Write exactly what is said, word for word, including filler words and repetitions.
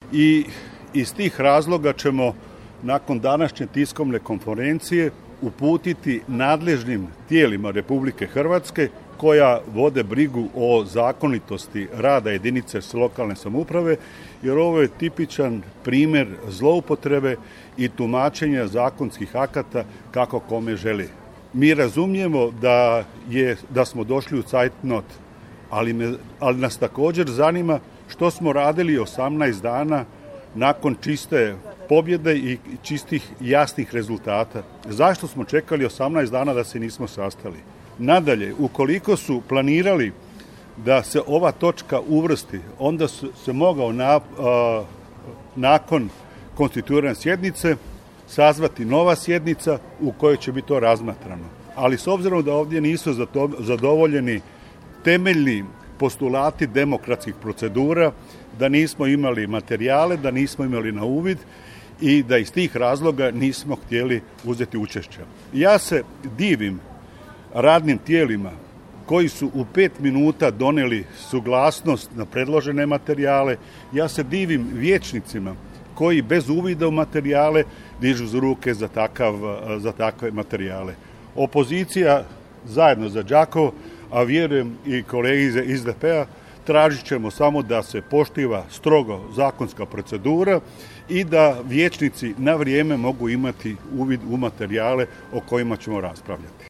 i iz tih razloga ćemo nakon današnje tiskovne konferencije uputiti nadležnim tijelima Republike Hrvatske koja vode brigu o zakonitosti rada jedinice lokalne samouprave, jer ovo je tipičan primjer zloupotrebe i tumačenja zakonskih akata kako kome želi. Mi razumijemo da, je, da smo došli u cajtnot, ali, me, ali nas također zanima što smo radili osamnaest dana nakon čiste pobjede i čistih jasnih rezultata. Zašto smo čekali osamnaest dana da se nismo sastali? Nadalje, ukoliko su planirali da se ova točka uvrsti, onda su se mogao na, a, nakon konstituirane sjednice sazvati nova sjednica u kojoj će biti to razmatrano. Ali s obzirom da ovdje nisu zadovoljeni temeljni postulati demokratskih procedura, da nismo imali materijale, da nismo imali na uvid i da iz tih razloga nismo htjeli uzeti učešća. Ja se divim radnim tijelima koji su u pet minuta donijeli suglasnost na predložene materijale. Ja se divim vijećnicima koji bez uvida u materijale dižu ruke za, takav, za takve materijale. Opozicija zajedno za Đakovo, a vjerujem i kolege iz D P-a, tražit ćemo samo da se poštiva strogo zakonska procedura i da vijećnici na vrijeme mogu imati uvid u materijale o kojima ćemo raspravljati.